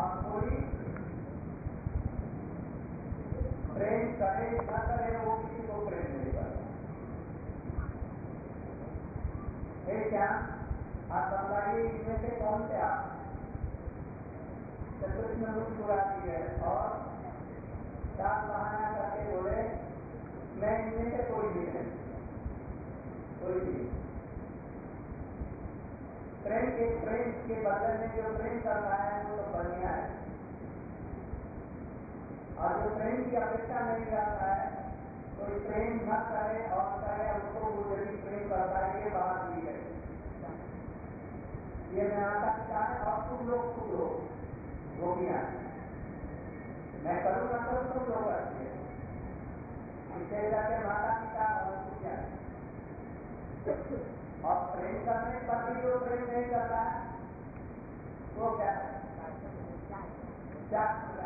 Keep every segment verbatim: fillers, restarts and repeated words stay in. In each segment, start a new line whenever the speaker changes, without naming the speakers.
और कोई प्रेम करे न करे वो किसी को प्रेम नहीं करता। क्या आप बताइए इनमें से कौन से आप कृष्ण मुस्कुराती है और साफ बहाना करके बोले मैं इनमें से कोई भी नहीं, कोई भी प्रेम के प्रेम के बदले में जो प्रेम करता है वो तो बढ़िया है, और जो प्रेम की अपेक्षा नहीं करता है कोई प्रेम न करे और करे उसको वो यदि प्रेम करता है ये बात भी है। ये मैं आता पिता है और तुम लोग खुद हो गोपियां, मैं करूँगा तो तुम लोग करते हैं इसे जाके माता पिता और पूजा। और प्रेम करने पर भी जो प्रेम नहीं करता है वो क्या है, क्या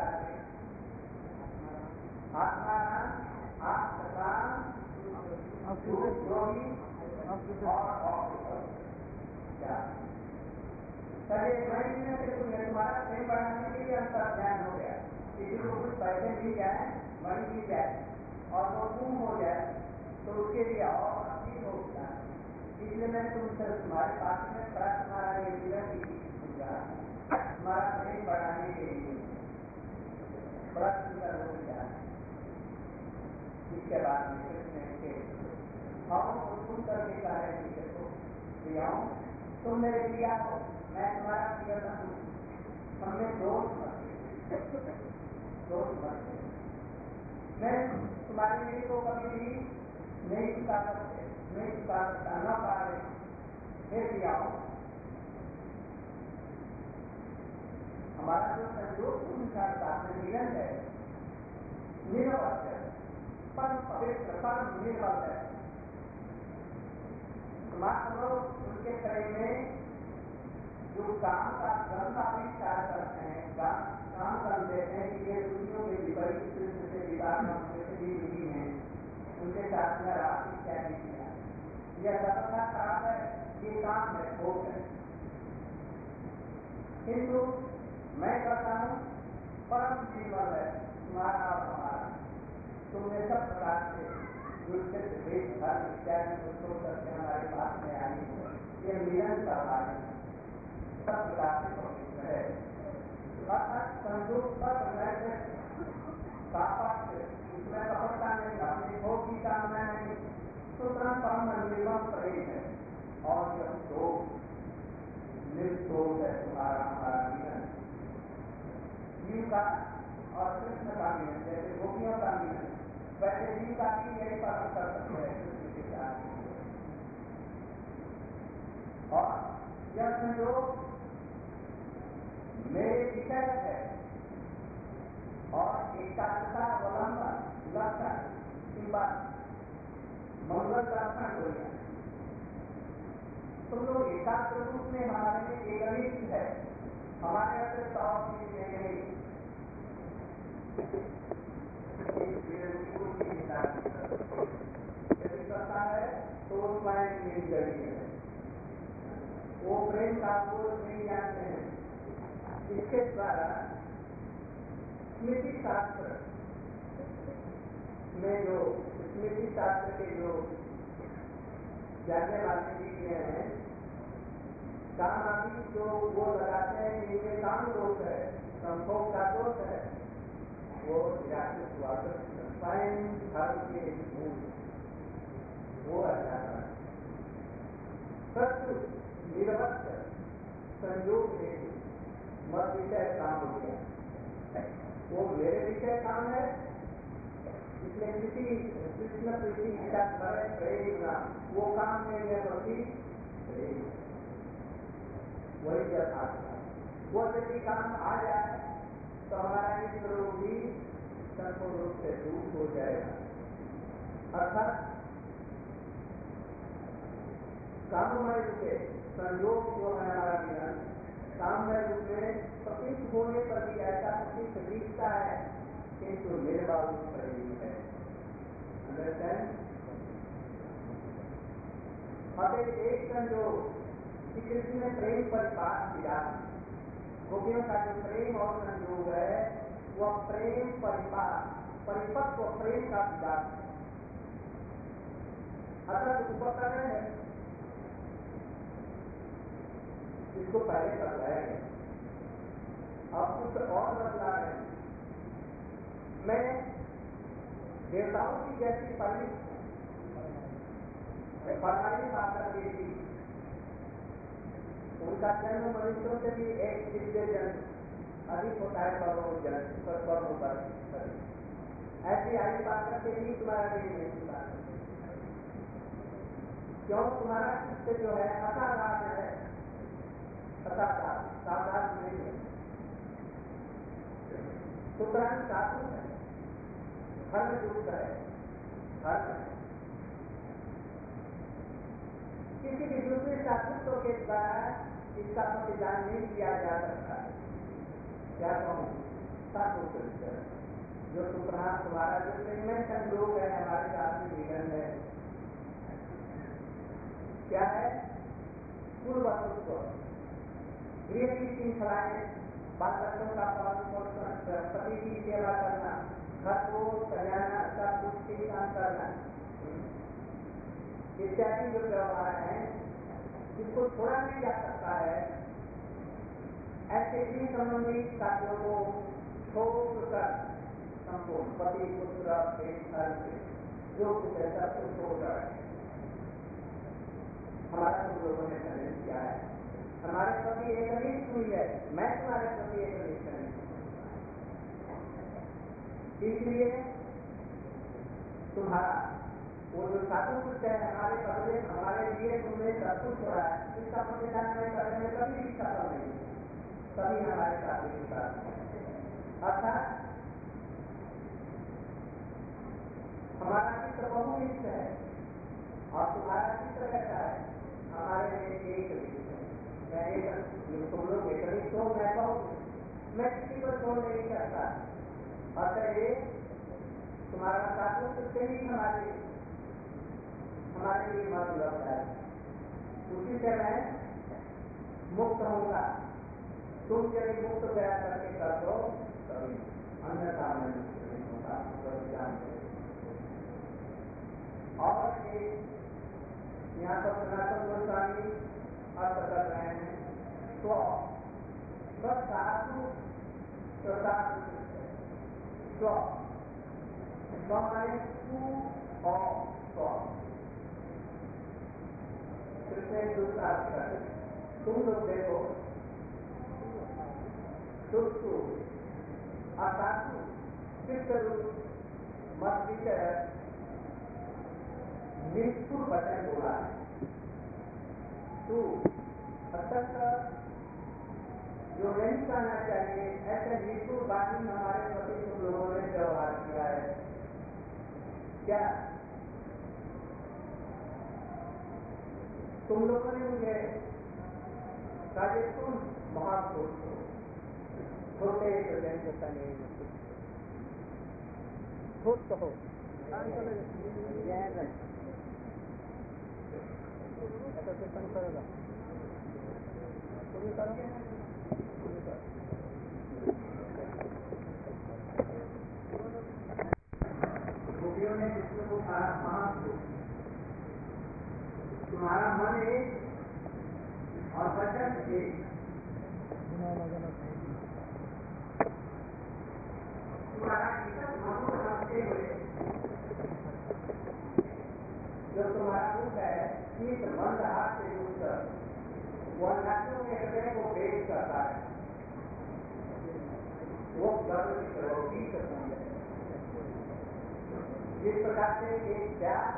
आत्माराम आत्मराम द्रोही और क्या चलिए ड्राइंग में से कुछ तुम्हारा प्रेम बढ़ाने के लिए अंतर ध्यान हो गया, किसी को कुछ पैसे मिल जाए मणि मिल जाए और वो गुम हो जाए तो उसके लिए और अधिक होता है। इसलिए मैं तुमसे तुम्हारे पास में खड़ा तुम्हारा ये विनती दूंगा, तुम्हारा प्रेम बढ़ाने के लिए बड़ा सुंदर हो गया। इसके बाद में कृष्ण के भावों को सुन करके कह रहे हैं देखो प्रियाओं तुम मेरे प्रिया हो, मैं तुम्हारा प्रिय न हूँ, हमने दोष मत दोष मत मैं तुम्हारे मेरे को कभी भी नहीं चुका सकते नहीं चुका सकता न पा रहे। हे प्रियाओं हमारा जो संयोग अनुसार साथ में मिलन है निर्वल है, परम पवित्र परम निर्वल है। मात्र लोग उनके प्रेम में जो काम का गंदा विचार करते हैं, काम कर देते हैं कि ये दुनियों के विपरीत कृष्ण से विवाह भी नहीं है, उनके साथ में रात इत्यादि किया, यह सर्वथा खराब है, ये काम है भोग है। किंतु मैं कहता हूँ परम निर्मल है तुम्हारा और हमारा, तुमने सब प्रकार से दुष्ट देश धर्म इत्यादि को छोड़ करके हमारे पास में आई है, ये मिलन का कार्य सब प्रकार से पवित्र है। अर्थात संयोग पर उसमें कपटता नहीं, अपने भोग की कामना नहीं, सुतरां परम निर्मल प्रेम है। और जब दो निर्दोष है तुम्हारा हमारा मिलन, जीव का और कृष्ण का मिलन, जैसे गोपियों का मिलन वैसे जीव का भी यही पालन कर सकते हैं कृष्ण के साथ। और यह संयोग मेरे विषय है और एकाग्रता अवलंबन लक्षण की बात मंगल लक्षण हो गया। तुम लोग एकाग्र रूप में हमारे में एकनिष्ठ है, हमारे अतिरिक्त और चीज नहीं। यदि करता है तो स्वयं मेरी गति है, वो प्रेम का बोध नहीं जानते हैं। इसके द्वारा स्मृति शास्त्र में जो स्मृति शास्त्र के जो जानने वाले लिखते हैं काम आदि जो वो लगाते हैं कि इनमें काम दोष है, संभोग का दोष है, वो स्वयं धर्म के मूल वो अच्छा सत्य निरवत्य संयोग है मत विषय काम हो गया, वो मेरे विषय काम है। इसलिए किसी कृष्ण प्रीति का प्रेम वो काम नहीं है, बल्कि वही जब आता वो यदि काम आ जाए तो हमारा इस रोग भी संपूर्ण रूप से दूर हो जाएगा। अर्थात काममय रूप से संयोग जो है हमारा मिलन काममय रूप में प्रतीत होने पर भी ऐसा प्रतीत दिखता है, किंतु निर्वाल प्रेम है। अंडरस्टैंड? अब एक संयोग श्री कृष्ण ने प्रेम पर बात किया गोपियों का जो प्रेम और संयोग है वह प्रेम परिपाक परिपक्व प्रेम का विकास है। अगर उपकरण है इसको पहले कर रहे हैं, अब कुछ और बदला है। मैं देवताओं की जैसी परिणित फरमाइश आकर के थी, उनका जन्म मनुष्यों से भी एक दिव्य जन्म अधिक होता है पर्वों जन्म पर पर्वों पर। ऐसी आयु पाकर के भी तुम्हारा देश नहीं होता, क्यों? तुम्हारा चित्त जो है असाधारण है, असाधारण साधारण नहीं है, सुतरां साधु है, धर्म युक्त है, धर्म है। किसी भी दूसरे शास्त्रों के द्वारा इसका प्रतिदान नहीं किया जा सकता। क्या कहूँ? शास्त्र जो तुम्हारा तुम्हारा जो प्रेममय संयोग है हमारे साथ में मिलन है, क्या है? पूर्वत्व, गृह की श्रृंखलाएं, बाल बच्चों का पालन पोषण, पति की सेवा करना, घर को सजाना, सब कुछ ठीक काम करना इत्यादि जो व्यवहार है जिसको छोड़ा नहीं जा सकता है, ऐसे इन संबंधी कार्यों को छोड़कर संपूर्ण पति पुत्र जो कुछ है सब कुछ छोड़कर हमारा तुम लोगों ने निर्णय किया है। हमारे प्रति एक अनिष्ट हुई है, मैं तुम्हारे प्रति एक अनिष्ट नहीं, इसलिए तुम्हारा वो जो साधु कुछ है हमारे बदले हमारे लिए तुमने सब कुछ छोड़ा है, इसका प्रतिदान नहीं करने में कभी भी सफल नहीं, सभी हमारे साथ के साथ। अर्थात हमारा चित्र बहुनिष्ठ है और तुम्हारा चित्र कैसा है? हमारे में एक मैं एक तुम लोग एक निष्ठ हो, मैं बहुत, मैं किसी को छोड़ नहीं करता। अतः तुम्हारा साधु कुछ ही हमारे हमारे लिए मत लगता है, उसी से मैं मुक्त होगा। तुम यदि मुक्त दया करके कर दो तभी, अन्यथा मैं मुक्त नहीं होगा, जानते। और यहाँ पर सनातन गोस्वामी अर्थ कर रहे हैं स्व साधु साधु स्व स्व माने तू और स्व दूसरा तुम लोग देखो सुस्तु असाधु चित्त रूप मत विषय निष्ठुर वचन बोला है। तू अत्यंत जो नहीं कहना चाहिए ऐसे निष्ठुर वाणी हमारे प्रति तुम लोगों ने व्यवहार किया है। क्या तुम लोगों ने मुझे कहा तुम महापुरुष हो, छोटे खुद हो, ऐसा कीर्तन करेगा गोपियों ने विष्णु को कहा महापुरुष, तुम्हारा मन एक और वचन एक, तुम्हारा इतना मधुर रखते हुए जो तुम्हारा रूप है शीत मंद हाथ से युक्त वह नाट्यों के हृदय को भेद करता है, वो गर्व की प्रवृत्ति करती है। जिस प्रकार से एक प्यार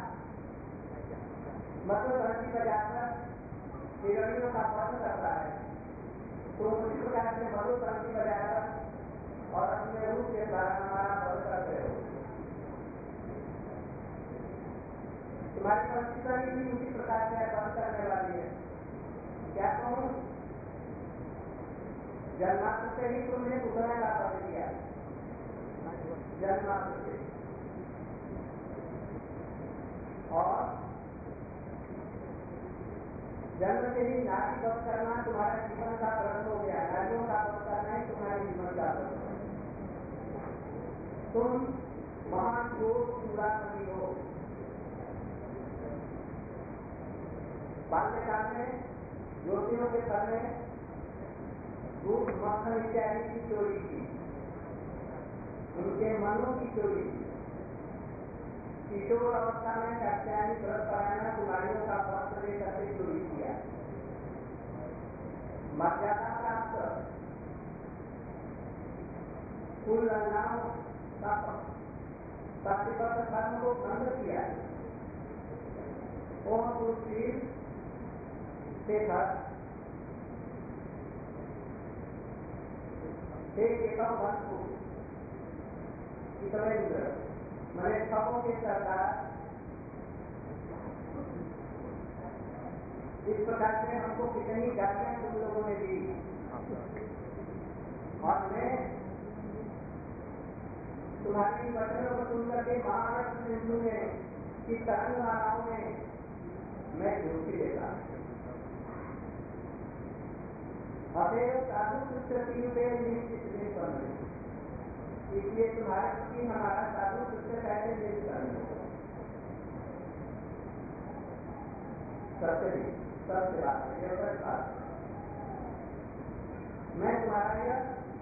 मतलब धरती बजाकर हिरणियों का वध करता है, तो उसी प्रकार से मधु धरती बजाकर और अपने रूप के द्वारा हमारा वध करते हो। तुम्हारी परिस्थिति भी उसी प्रकार से वध करने वाली है। क्या कहूँ? जन्मांतर से ही तुमने उतना का वध किया, जन्मांतर से, और जन्म से ही नारी वध करना तुम्हारा जीवन का प्रश्न हो गया, नारियों का वध करना ही तुम्हारे जीवन का प्रश्न है। तुम महान क्रोध पूरा नहीं हो। बाल्यकाल में ज्योतियों के घर में दूध मक्खन इत्यादि की चोरी की, उनके मनों की चोरी की। किशोर अवस्था में कात्यायनी व्रत कराना, कुमारियों का वस्त्र लेकर के चोरी किया। मर्यादा प्राप्त कुल लंघनाओं का प्रतिबद्ध धर्म को भंग किया और सुशील शेखर एकम वंश को इतवेंद्र मैंने सबों के सरकार इस प्रकार से हमको कितनी गालियां तुम लोगों ने दी, और मैं तुम्हारी वचनों को सुन करके महाराष्ट्र सिंधु में की तरंग मालाओं में मैं झूठी देता। अतएव साधु सुचती पे निश्चित नहीं करना, इसलिए तुम्हारे प्रति हमारा साधु सुच कैसे निश्चित करना। सत्य सत्य बात है, यह सच बात है। मैं तुम्हारा यह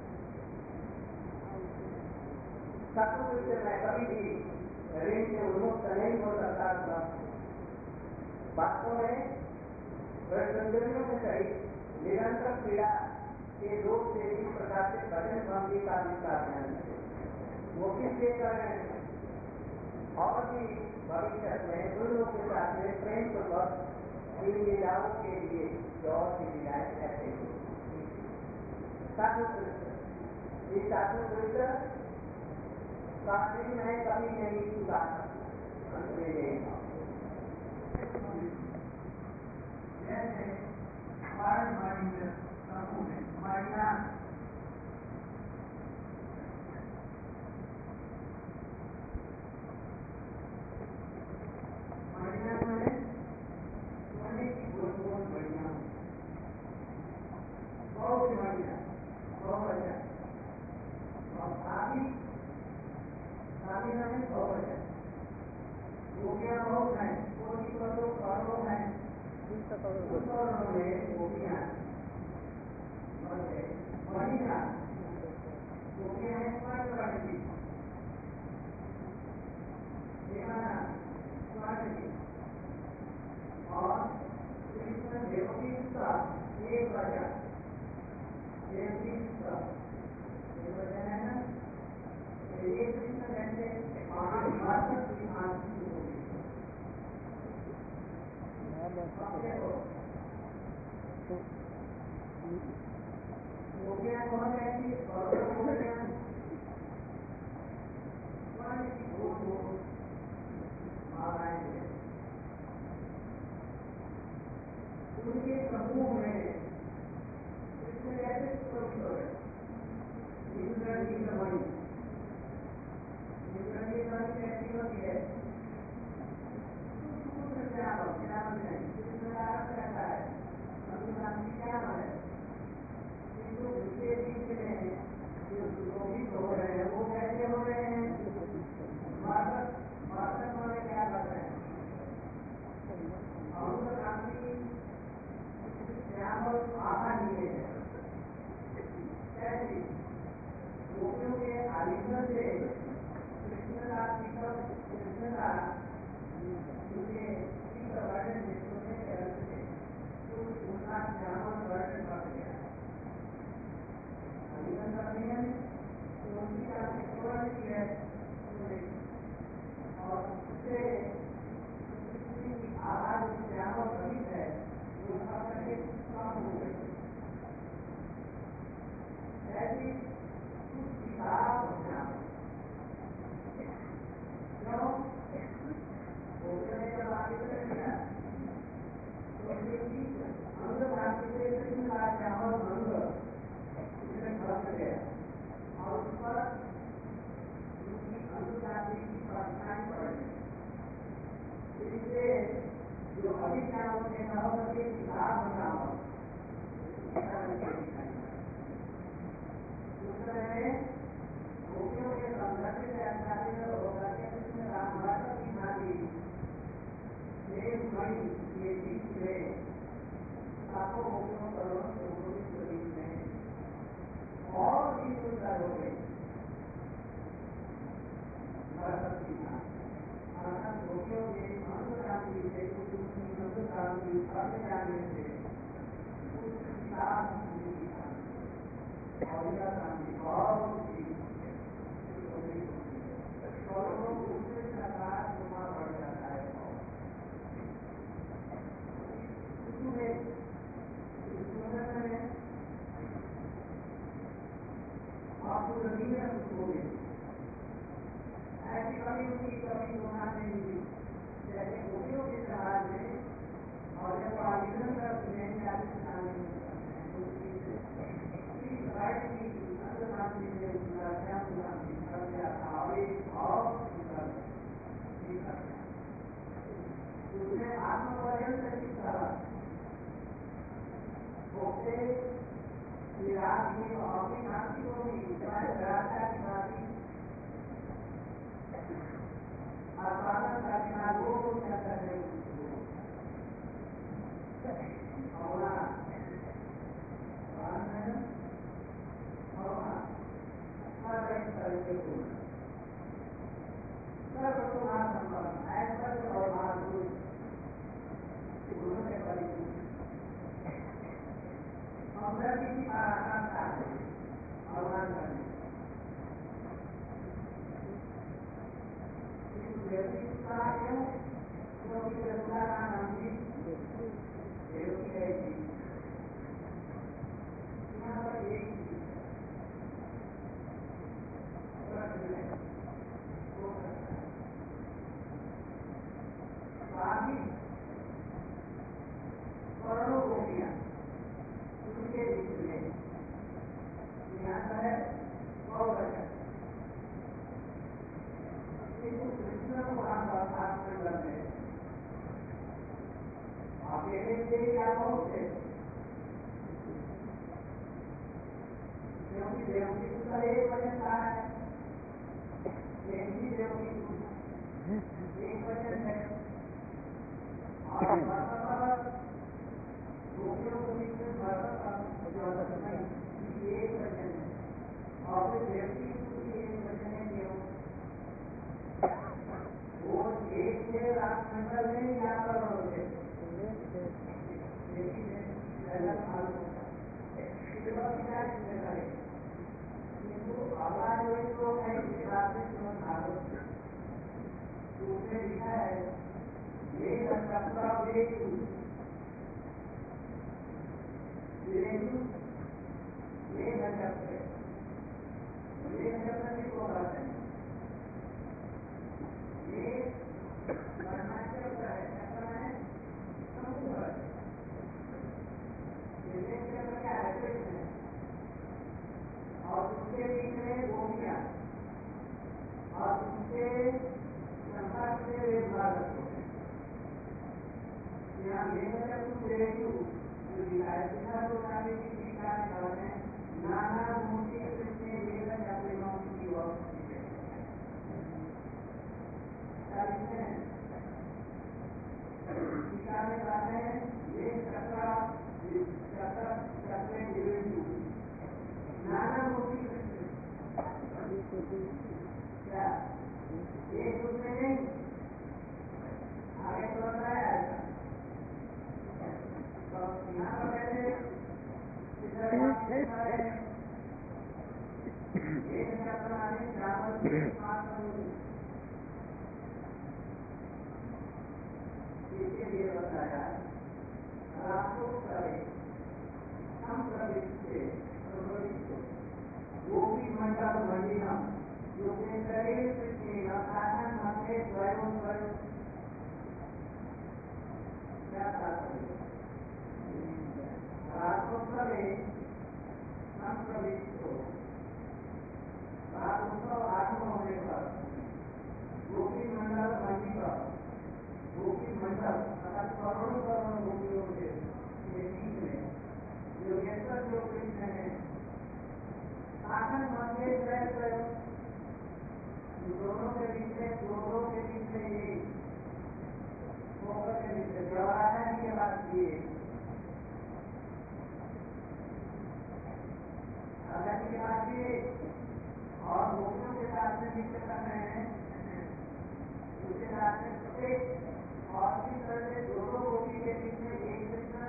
साधु सुच मैं कभी भी ऋण से उन्मुक्त नहीं हो सकता था। वास्तव में ब्रह्मचर्यों के सहित निरंतर पीड़ा के लोग से इस प्रकार से भजन भंगी का विस्तार है। वो किस लिए कर रहे हैं, और भी भविष्य में उन लोगों के साथ में प्रेम पूर्वक इन लीलाओं के लिए जो की लीलाएं ऐसे ही साधु पुरुष, इस साधु पुरुष का दिन मैं कभी नहीं चुका अंत में देगा। हमारे हमारी समूह में हमारे यहाँ बढ़िया में बोलने की बोल बहुत बढ़िया, बहुत बढ़िया, बहुत बढ़िया, और शादी शादी में बहुत बढ़िया, गोपियाँ बहुत हैं, कोटि करोड़ करोड़ हैं, करोड़ों में गोपियाँ बढ़िया गोपियाँ हैं स्वर्ण वर्ण की, स्वर्ण की, और कृष्ण देवकी का एक वजह देवकी का एक वजह है ना, ये कृष्ण जैसे महाभारत की शांति होगी। गोपियाँ कौन रहती है, गोपियाँ स्वर्ण की गोद गोद मालाएं हैं। उनके समूह में कृष्ण कैसे सुरक्षित है, इंद्र नीलमणि, इंद्र नीलमणि कैसी होती है, कृष्ण क्या क्या नहीं, कृष्ण का अर्थ रहता है अनुशांति क्या है, किंतु उसके बीच में जो रोगी हो रहे हैं वो कैसे हो रहे हैं, मार्गक मार्गक वाले क्या कर रहे हैं, अनुशांति श्यामल आभा लिए है। कैसी गोपियों के आलिंगन से कृष्ण का शीतल कृष्ण का उनके शीतल वर्णन सोने के अर्थ से उनका श्यामल वर्णन कर दिया। आलिंगन करते हैं तो उनकी काफी स्वर्ण की है, और उससे आधार श्यामल गणित है उनका करके कम हो गई। ऐसी कुछ किताब होना क्यों ने जब आगे कर दिया तो अंग प्राप्ति से कृष्ण का श्यामल अंग उसने ढक गया, और उस पर उनकी अंग प्राप्ति की परछाई पड़ गई। इससे जो अभिज्ञानों के सहमति किताब जाने से उस किताब और यह शांति बहुत सी करोड़ों उससे सरकार गुना बढ़ जाता है। उसमें आपको जमीन में हो गई ऐसी कभी उनकी कभी गुना नहीं मिली जैसे गोपियों के समाज में और जब पाकिस्तान का सुनने जाते शामिल उसमें आत्मपर्यंत शिक्षा होते विराट की अपनी नाती को भी राजा की नाती आत्मानंद का बिना वो क्या करने होना करोड़ों गोपियां उनके बीच में यहाँ पर है बहुत अच्छा कृष्ण को वहां पर आत्मंडल में अकेले से या बहुत से क्योंकि देवकी का एक वचन कहा है देवकी देवकी एक वचन है और गोपियों को बीच में एक वचन है और फिर देवकी की एक वचन है क्यों वो एक से राजमंडल में या करोड़ों से अगला जो एक लोग है इसके बाद में उसमें लिखा है ये संकल्प वेदु वेदु ये संकल्प है ये संकल्प किसको कहते हैं ये चक्र है चक्र है समुद्र है ये चक्र क्या है कृष्ण है और उसके बीच में गोपियां और उसके संपर्क से वे भारत यहाँ लेकर जो दिखाया बिना तो काफी टीका में कहते हैं नाना मूर्ति कृष्ण लेकर अपने मौत की ओर टीका में कहते हैं ये चक्र चक्र चक्र विवेचु नाना मूर्ति क्या एक दूसरे नहीं आगे तो बताया तो यहाँ पर पहले एक चक्र आने चावल इसके लिए बताया आपको करे हम प्रविष्ट से गोपी मंडल मंडिना जो शरीर से साधन मध्य स्वयं स्वयं क्या आपको करे हम प्रविष्ट हो उत्सव आरंभ होने पर गोपी मंडल मंडिका गोपी मंडल अर्थात करोड़ों करोड़ों गोपियों के बीच में योगेश्वर जो कृष्ण है शासन मध्य स्वयं दोनों के बीच में दोनों के बीच में ये होकर के बीच में व्यवहार के बाद ये आजादी के बाद ये और गोपियों के साथ में मित्र कर रहे हैं उसके साथ में प्रत्येक और भी तरह से दोनों गोपी के बीच में एक कृष्ण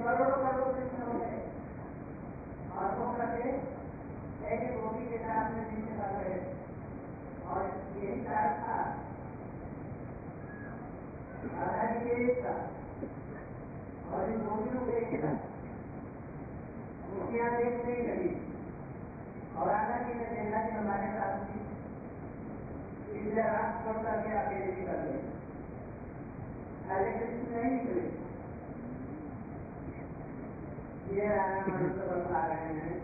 करोड़ों करोड़ों कृष्ण हो गए और वो करके एक गोपी के साथ में नीचे कर गए और यही कारण था राधा जी के एक था और इन गोपियों के एक था। गोपियां देख नहीं लगी और राधा जी ने देखा कि हमारे साथ भी इसलिए रात छोड़ करके अकेले निकल गए। अरे कृष्ण नहीं निकले, ये राधा मनुष्य बता रहे हैं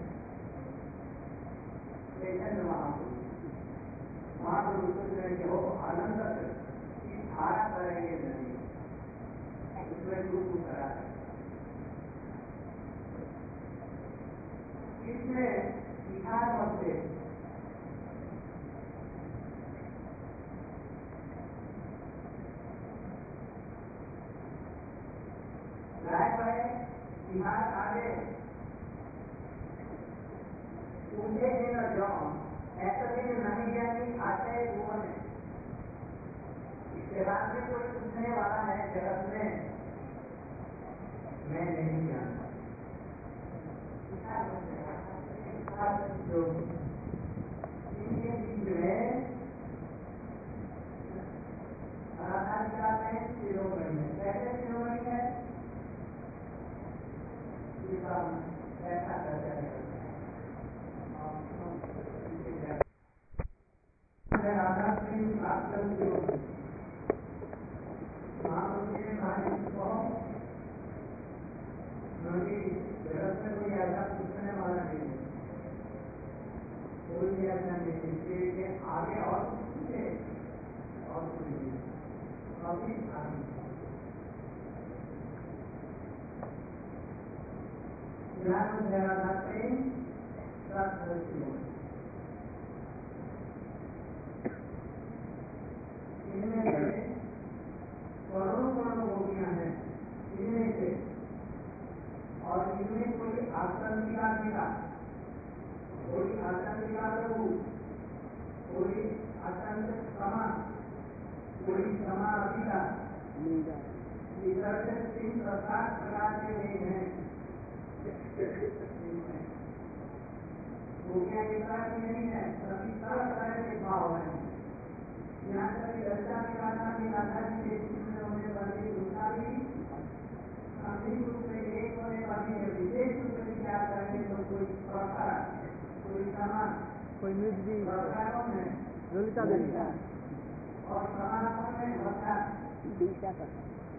चैतन्य महाप्रभु। महाप्रभु सोच रहे कि हो आनंद की धारा करेंगे नदी उसमें डूब उतरा है। इसमें विचार मध्य राय भाई बिहार आगे ऊंचे दिन जाओ ऐसा दिन नहीं गया कि आते हुआ में इसके बाद में कोई पूछने वाला है जगत में मैं नहीं जानता। जो इनके बीच में राधा जी में शिरोमणि है। कैसे शिरोमणि है ऐसा करते हैं राधा प्रेम प्राप्त जगत में कोई ऐसा पूछने वाला नहीं है, कोई भी ऐसा नहीं है। इसलिए आगे और पूछे और पूछिए अभी राधा प्रेम प्राप्त इनमें से करोड़ों करोड़ों गोपियां हैं इनमें से और इनमें कोई आतंकिका मिला, कोई आतंकिका प्रभु, कोई आतंक समा, कोई समा अभिला, इधर से तीन प्रकार प्रकार के नहीं हैं। गोपियां के तरह की नहीं है, सभी तरह तरह के भाव हैं। यहाँ तक लज्जा की राधा की राधा जी के जिसमें होने वाली दूसरा भी अंतिम रूप में एक होने वाली है। विशेष रूप से विचार करेंगे तो कोई प्रकार, कोई समान,
कोई मिर्जी
प्रकारों में
ललिता देवी
और समानों में भक्ता
दिशा का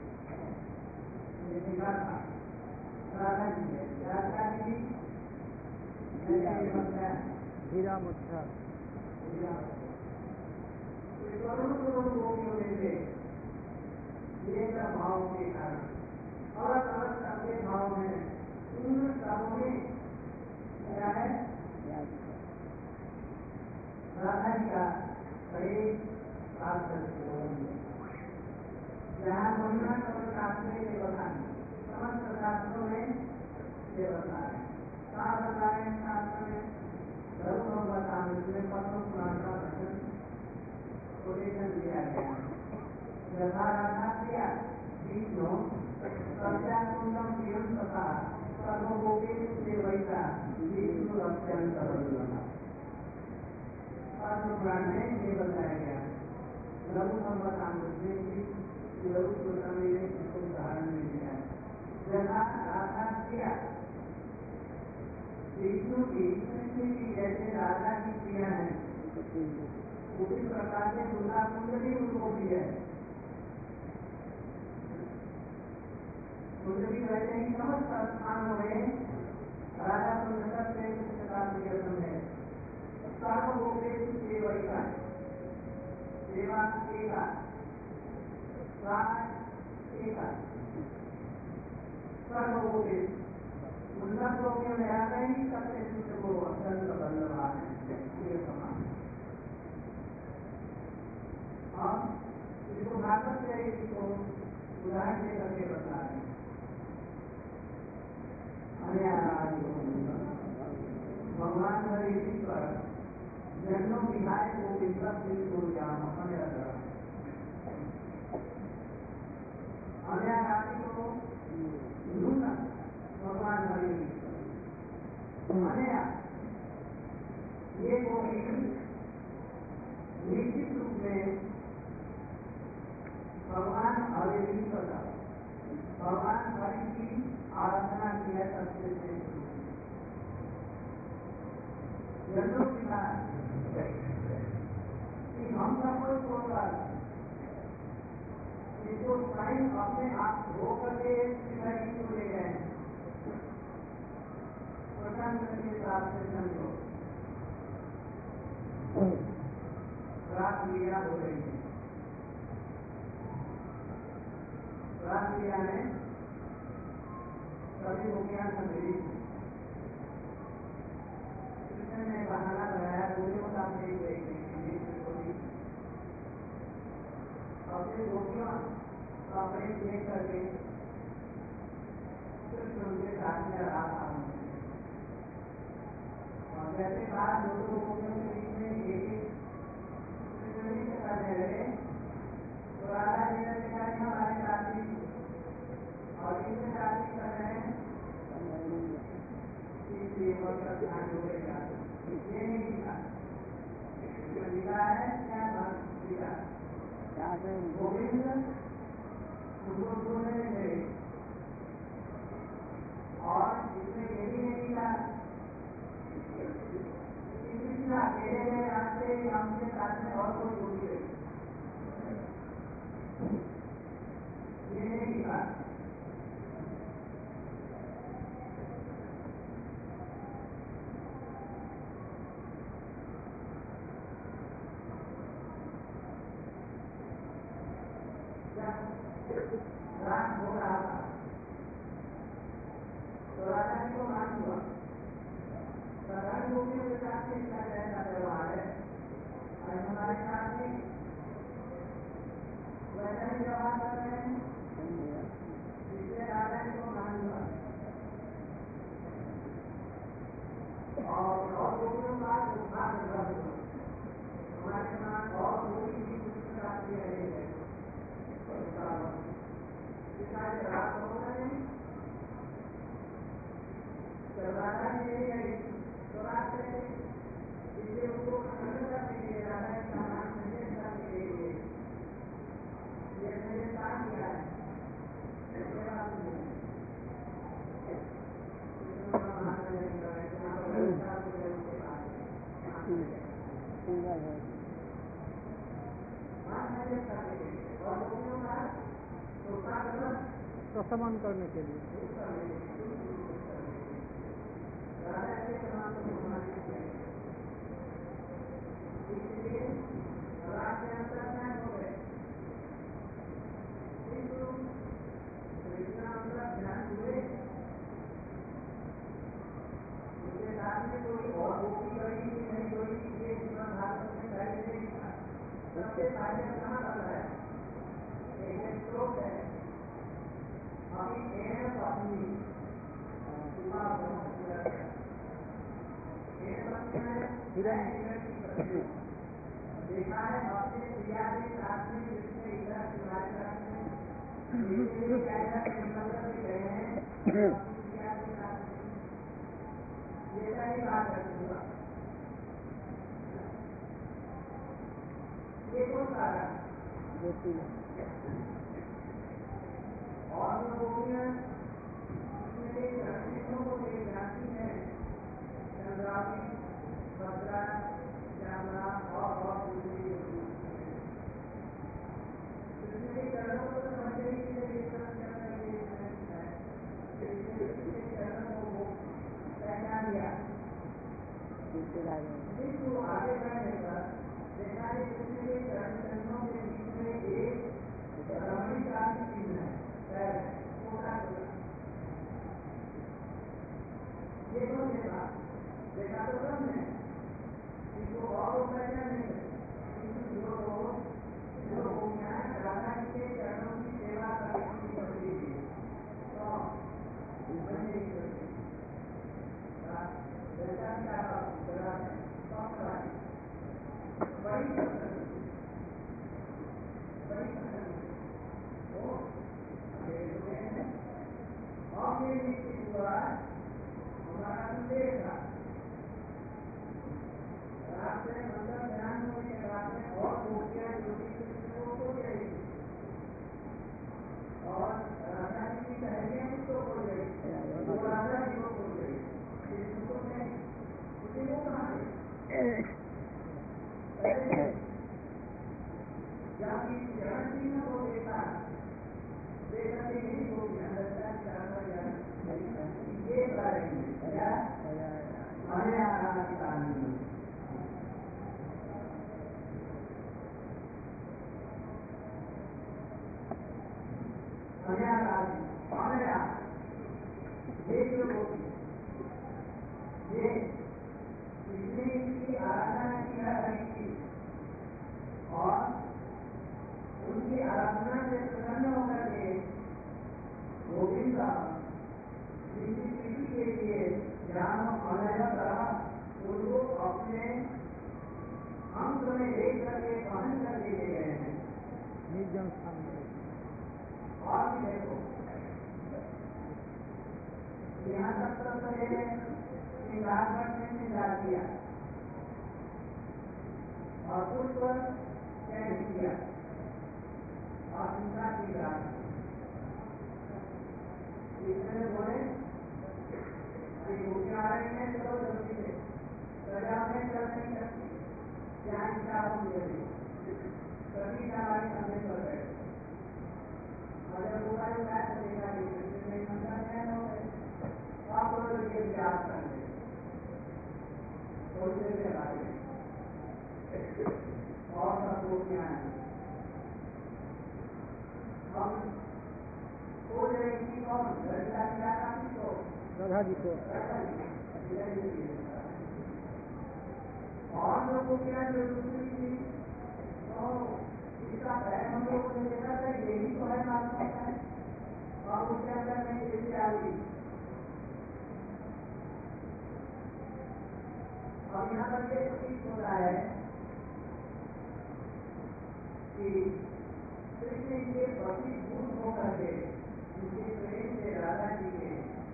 राधा जी है। राधा जी
हीरा मुद्रा
करोड़ों करोड़ों गोपियों में से ये सब भाव के कारण अलग अलग सबके भाव में उन सबों में क्या है राधा जी का प्रेम प्राप्त जहाँ महिमा केवल शास्त्र के बताएं, समस्त शास्त्रों में ये बताएं। कहाँ बताएं शास्त्र में धर्म बताने में पद्म पुराण का वचन कोटेशन दिया गया है। यथा राधा प्रिया विष्णु सत्याकुंडम प्रियम तथा सर्वभोगेषु सेवयिता विष्णु अत्यंत बलवान। पद्म पुराण में ये बताया गया है। लघु संवतामृत में लघु श्रोतामृत में इसको उदाहरण में दिया है। यथा राधा प्रिया विष्णु की कृष्ण की जैसे राधा की प्रिया है उसी प्रकार से दुर्गा कुंड भी उनको भी है। कुंड भी वैसे ही समस्त स्थानों में राधा कुंड सबसे प्रकार प्रियतम है। सर्वभोगेषु सेवयिता सेवा एका एका सर्वभोगेषु उन्नत गोपियों में आ गई सबसे शुद्ध को अत्यंत बलवान है ये समान। हम इसको भागवत से इसको उदाहरण दे करके बता रहे हैं। भगवान हरि ईश्वर जन्मों बिहार को विश्वास को जाम अन्य अन्य राशि को ढूंढना मरी माने ये कोई निश्चित रूप में भगवान हरि की कथा भगवान हरि की आराधना की है सबसे श्रेष्ठ जन्मों की बात कि हम सबको सोच रहा है इसको स्वयं अपने आप धो करके शिवाजी को ले गए प्रसन्न के साथ से समझो रात लीला हो रही है रात लीला में सभी गोपियां संग्रहित कृष्ण ने बहाना लगाया गोपियों का देख देखने के लिए अपने गोपियों का प्रेम देख करके कृष्ण उनके साथ में रहा था और जैसे बात दो दो गोपियों के बीच में एक कृष्ण करने लगे तो राधा जी ने देखा कि हमारे साथी और इनसे शादी कर रहे हैं इसलिए मतलब ध्यान हो गया ये नहीं लिखा जो लिखा है क्या बात लिखा गोविंद उनको ढूंढने लगे और इसमें ये भी नहीं लिखा कि कृष्ण अकेले में रास्ते हमसे साथ में और कोई ढूंढी गई ये नहीं लिखा रात हो रहा था तो राजा जी को मान हुआ साधारण गोपियों के साथ में इसका कैसा व्यवहार है और हमारे साथ में वैसा ही व्यवहार कर रहे हैं इसलिए राजा जी को मान हुआ और और गोपियों का उत्साह हुआ हमारे साथ और गोपी भी उसके साथ में रहेंगे रात हो रहे हैं जब राधा जी नहीं गई तो रात में इसलिए उनको प्रसन्न करने के लिए राधा जी का नाम संदेश करने के लिए ये संदेश काम किया है
प्रशमन करने के लिए
इसलिए रात के अंतर में हो गए किंतु कृष्ण अंतर ध्यान हुए उसके साथ में कोई और गोपी गई कि नहीं गई ये जीवन भागवत में कहीं नहीं था सबसे पहले कहाँ आता है एक श्लोक है अभी एन पत्नी देखा है अपने प्रिया के साथ में जिसने इधर तुम्हारे साथ में गए हैं प्रिया के साथ में ये सारी बात रखूंगा ये कौन सारा और जो गोपियां मेरे कृष्णों को देख जाती है चंद्रावती भद्रा श्यामला और और दूसरी कृष्ण के चरणों को तो समझने के लिए कृष्ण के चरणों को पहचान लिया किंतु आगे बढ़ने पर देखा कि कृष्ण के चरणों के बीच में एक रमणी का चिन्ह है पैर है छोटा छोटा ये कौन देखा देखा तो सब ने इसको और पहचान नहीं किंतु जो जो गोपियां राधा जी के चरणों की सेवा करने की करती थी तो मैंने ही करती जैसा कि आप जगह में बड़ी पसंद बड़ी पसंद और ये निश्चित हुआ अन्याराधि अनया ये जो ये इसने इनकी आराधना किया की और उनकी आराधना से प्रसन्न होकर के गोविंद का किसी किसी के लिए ध्यान अनया करा उनको अपने अंक में एक करके पहन करके ले गए हैं
निर्जन स्थान में।
और भी देखो यहाँ तक तो पहले श्रृंगार ने श्रृंगार किया और पुष्प चयन किया और श्रृंगार किया इसने बोले कि गोपियाँ आ रही हैं चलो जल्दी से प्रजा में चल नहीं सकती क्या इच्छा हो मेरी सभी हमारे सामने पर बैठे और जब मोबाइल उठाया तो देखा कि कृष्ण नहीं मंदिर चयन हो गए आप लोग ये विचार कर ले थोड़ी देर के बाद और सब गोपियाँ हम खोज रही थी कौन लड़का क्या नाम थी तो
राधा जी को
और जो गोपियाँ जो दूसरी थी तो इसका पैर हम लोगों ने देखा था यही तो है मालूम होता है और उसके अंदर में जैसे आ गई अब यहाँ पर ये प्रतीत होता है कि कृष्ण के वशीभूत होकर के उनके प्रेम से राधा जी के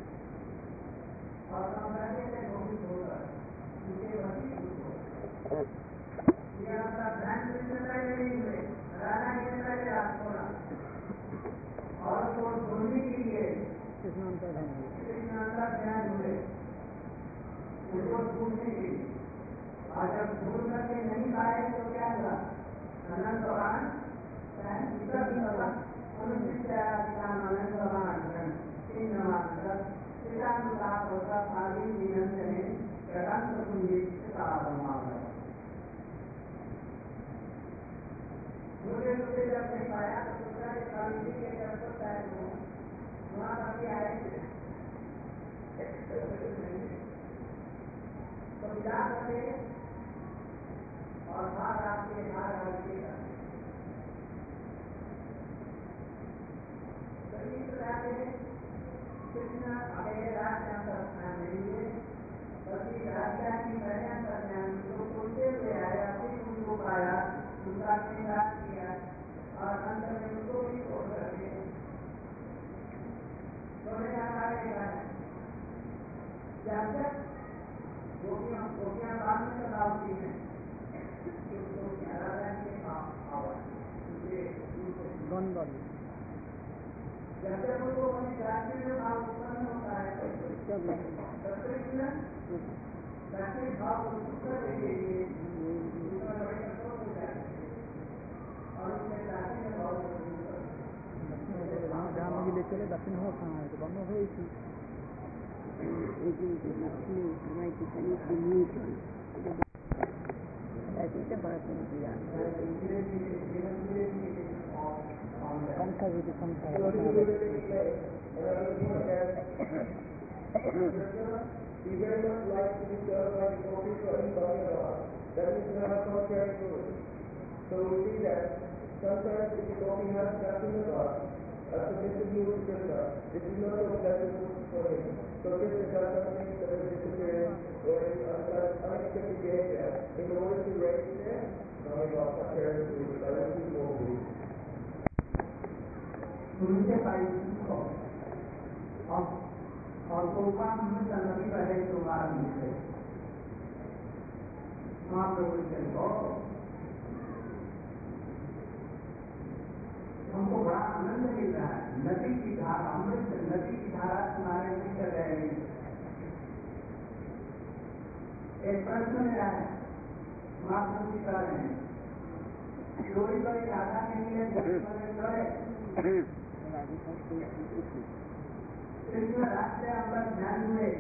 और संप्रदाय से मोहित होकर उनके वशीभूत होकर ये अपना ध्यान कृष्ण पहले नहीं हुए राधा के पहले रात होना और उसको ढूंढने के लिए
कृष्ण अंतर्धान हुए
कृष्ण अंतर्धान हुए उनको ढूंढने के लिए और जब ढूंढ करके नहीं पाए तो क्या हुआ अनंत भगवान मुझे मुझे जब नहीं पाया तो सोचा कि काली के जब तो शायद हो वहाँ कभी आए तो विदा करके और भाग आपके भाग आपके कृष्ण अकेले राज्य अंतर्धान नहीं हुए बल्कि राजा की पहले अंतर्धान को खोलते हुए आया फिर उनको पाया उनका श्रृंगार किया और अंत में उनको भी छोड़ करके छोड़ने का कार्य है जब तक गोपियाँ गोपियाँ बाद में सदा होती हैं राजा के पास आवाज
गंदल
जब जब उनको अपने राज्य में भाव उत्पन्न होता है तब कृष्ण राष्ट्रीय भाव उत्पन्न के लिए बड़े कठोर हो जाते हैं और उसमें राष्ट्रीय भाव
जहाँ मुझे ले चले दक्षिण हो कहाँ है तो बंद हो थी ऐसी तो बात नहीं किया पंखा भी तो पंखा
He very much likes to be served by the coffee for any Bhagavad. That is not contrary to it. So we see that sometimes if the coffee has nothing in the God, a submissive mood to Krishna, this is not a pleasant mood for him. So Krishna does something that is disappearing or is unexpected behavior in order to raise them from a God contrary to it. That is his mood.
उनसे पारिश्रमिक हो और और गोपाल में सन्नति पहले तो बार मिलते महाप्रभु चलो हमको बड़ा आनंद मिल रहा है नदी की धारा अमृत नदी की धारा तुम्हारे भीतर रह रही एक प्रश्न क्या है महाप्रभु जी कर रहे हैं चोरी बड़ी राधा के लिए कृष्ण राष्ट्र अंदर ध्यान हुए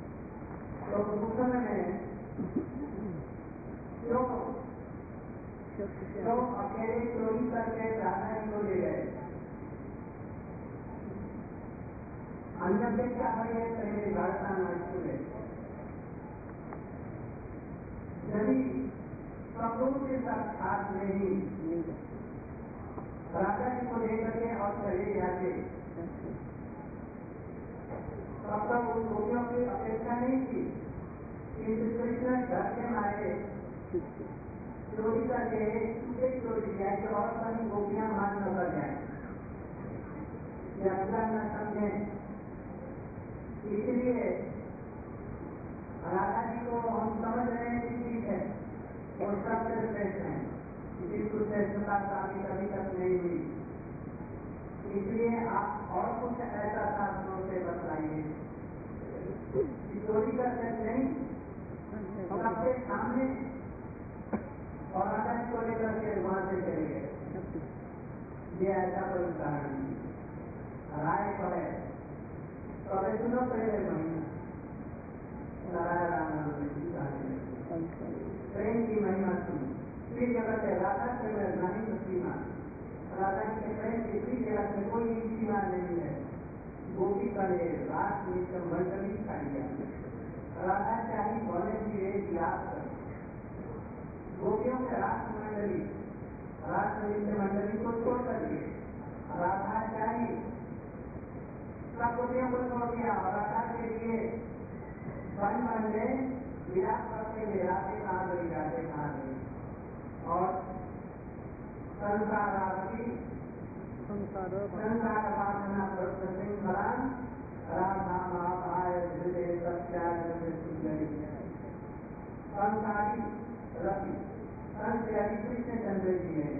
तो उस समय में क्यों
शक्ति से
तो अकेले चोरी करके राधा जी को ले गए। अंदर से क्या करिए पहले वार्ता में यदि कपड़ों के साथ साथ में ही राजा जी को लेकर के और चले जाते तब तक उन गोपियों की अपेक्षा नहीं थी कि कृष्ण घर के मारे चोरी करके छुपे चोरी किया कि और कहीं गोपियां मान न कर जाए या बुरा न समझे। इसलिए राधा जी को हम समझ रहे हैं कि ठीक है वो सबसे श्रेष्ठ है, किसी श्रेष्ठता शादी कभी तक नहीं हुई। इसलिए आप और कुछ ऐसा शास्त्रों से बतलाइए कि चोरी करके नहीं सबके सामने और राधा जी को लेकर के वहां से चले गए। ये ऐसा कोई उदाहरण नहीं। राय को है तो अभी सुनो पहले महीना प्रेम की महिमा सुनी। श्री जगत है राधा के नहीं तो सीमा, राधा के प्रेम की श्री जगत में कोई सीमा नहीं है। गोपी करे रात नित्य मंडली खाइया, राधा चाही बोले की रे गिलास कर गोपियों के रात मंडली रात नित्य मंडली को छोड़ करके राधा चाही सब गोपियों को छोड़ दिया और राधा के लिए वन मन में विराट करके मेराते कहाँ गई जाते कहाँ गई और संसार आदि
संसार
संसार वासना प्रश्न श्रृंखला राधा महापाय हृदय सत्याग्रह सुंदरी संसारी रवि संत रवि कृष्ण चंद्र जी ने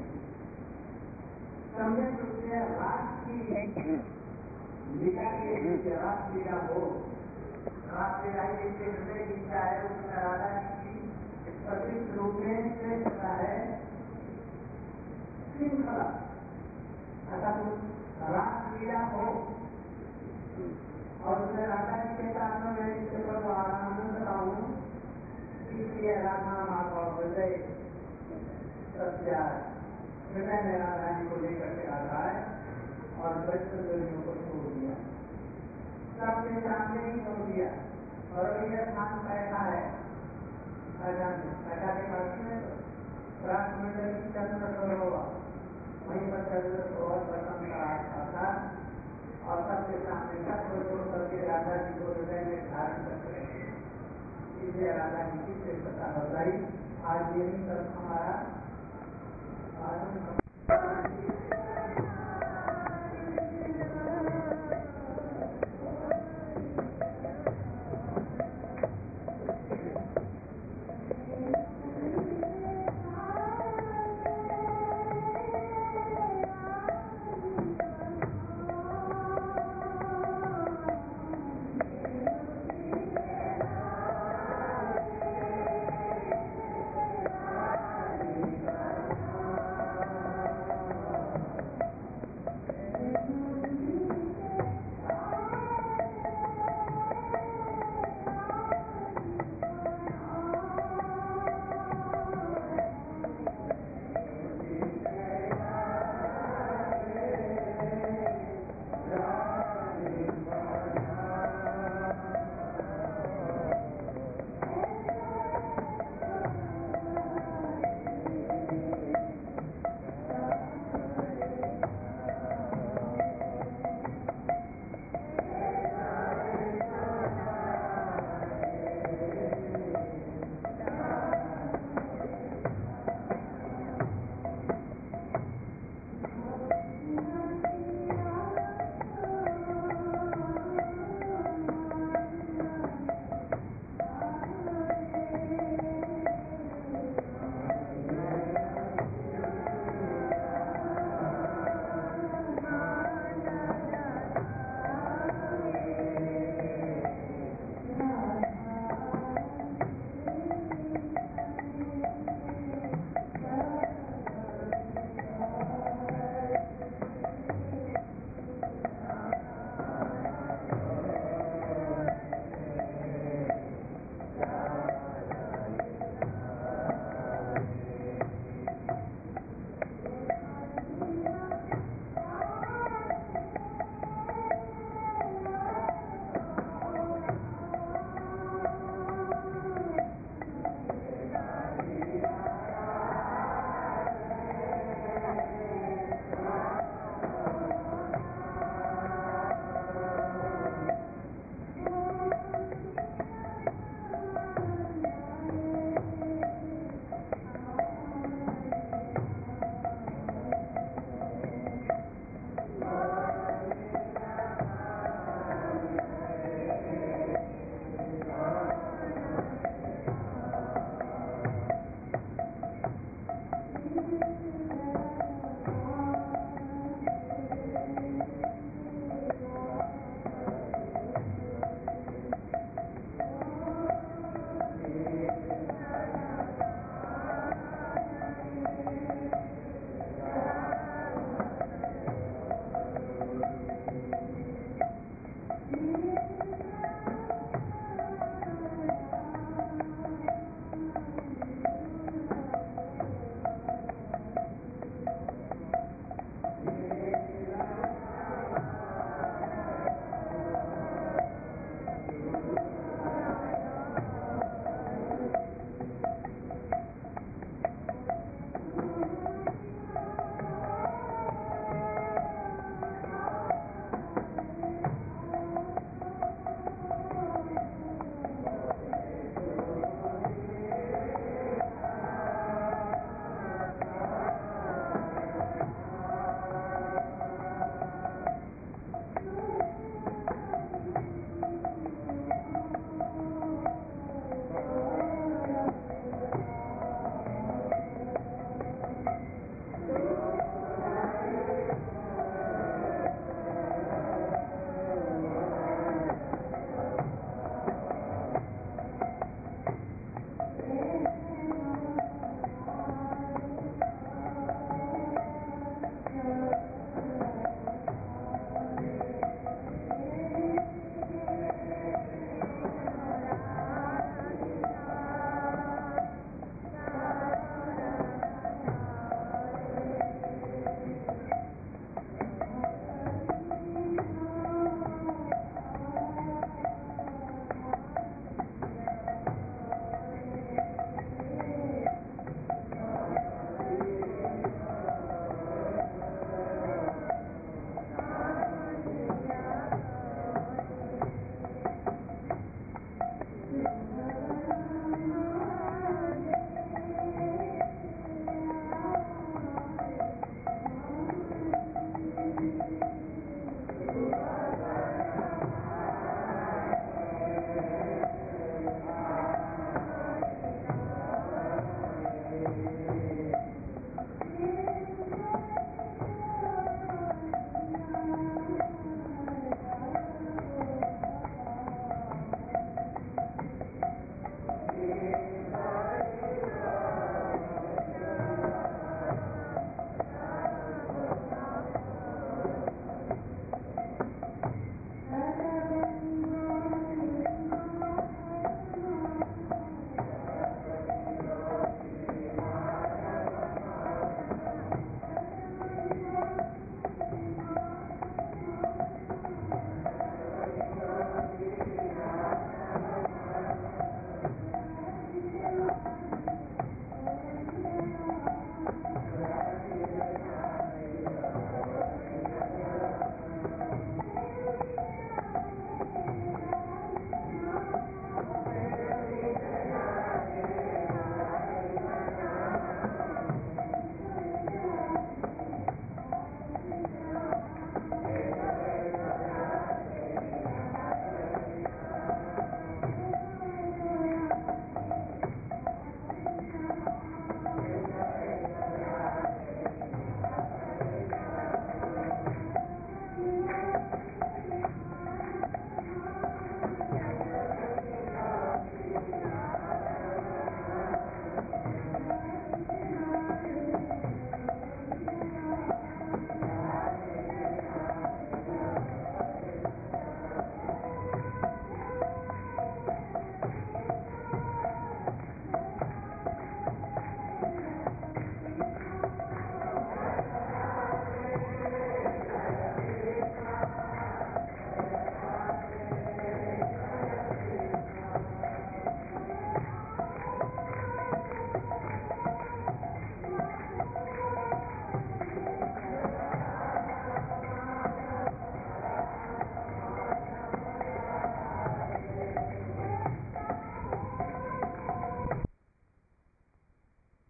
सम्यक रूप से रात की लीला के रात लीला हो रात लीला जिसके हृदय की इच्छा है उसमें राधा जी की प्रकृत रूप में श्रेष्ठता है श्रृंखला अर्थात रात लीला हो और उसमें राधा जी के साथ में मैं इसके पर आनंद पाऊँ इसलिए राधा माँ का हृदय सत्या हृदय में राधा जी को लेकर के आता है और वैष्णवियों को छोड़ दिया सबके सामने ही छोड़ दिया और यह स्थान पैसा है पैसा के पास में राष्ट्रमंडल की चंद्र करो